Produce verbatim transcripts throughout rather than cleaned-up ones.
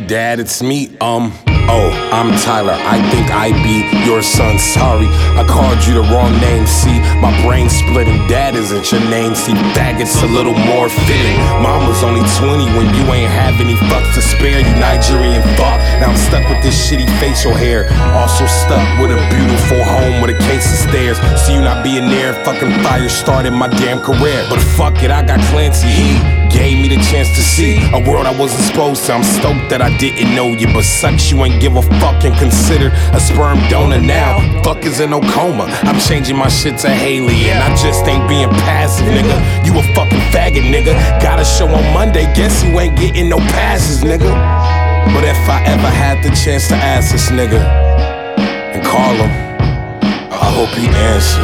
Dad, it's me, um oh, I'm Tyler, I think I be your son, sorry I called you the wrong name, see my brain splitting, Dad isn't your name, see faggot's a little more fitting. Mom was only twenty when you ain't have any fucks to spare, you Nigerian fuck. Now I'm stuck with this shitty facial hair, also stuck with a beautiful home with a case of stairs. See you not being there, fucking fire started my damn career. But fuck it, I got Clancy, he gave me the chance to see a world I wasn't supposed to. I'm stoked that I didn't know you, but sucks you ain't give a fuck and considered a sperm donor now. Fuck is in no coma, I'm changing my shit to Haley, and I just ain't being passive, nigga. You a fucking faggot, nigga. Got a show on Monday, guess you ain't getting no passes, nigga. But if I ever had the chance to ask this nigga and call him, I hope he answer.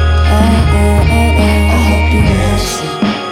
I hope he answer.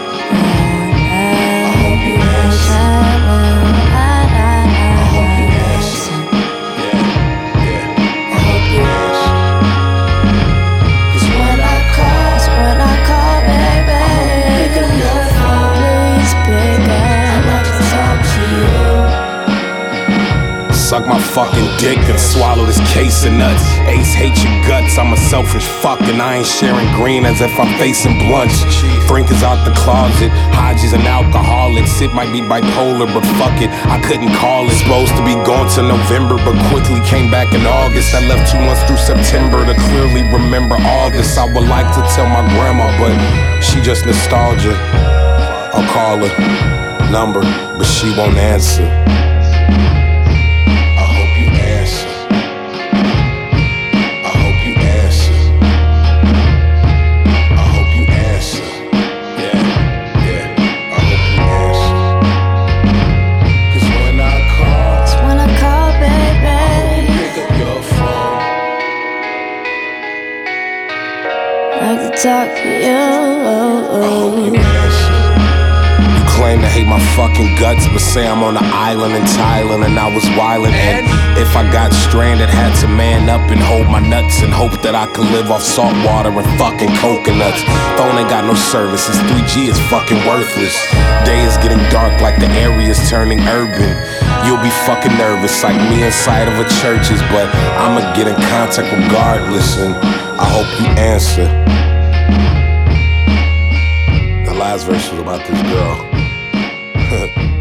Suck my fucking dick and swallow this case of nuts. Ace hates your guts, I'm a selfish fuck and I ain't sharing green as if I'm facing blunts. Frank is out the closet, Haji's an alcoholic. Sid might be bipolar, but fuck it, I couldn't call it. Supposed to be gone to November, but quickly came back in August. I left two months through September to clearly remember all this. I would like to tell my grandma, but she just nostalgia. I'll call her number, but she won't answer. Talk to you. You claim to hate my fucking guts, but say I'm on an island in Thailand and I was wildin'. And if I got stranded, had to man up and hold my nuts and hope that I could live off salt water and fucking coconuts. Phone ain't got no service, this three G is fucking worthless. Day is getting dark like the area's turning urban. You'll be fucking nervous like me inside of a church's, but I'ma get in contact regardless, and I hope you answer. The last verse was about this girl.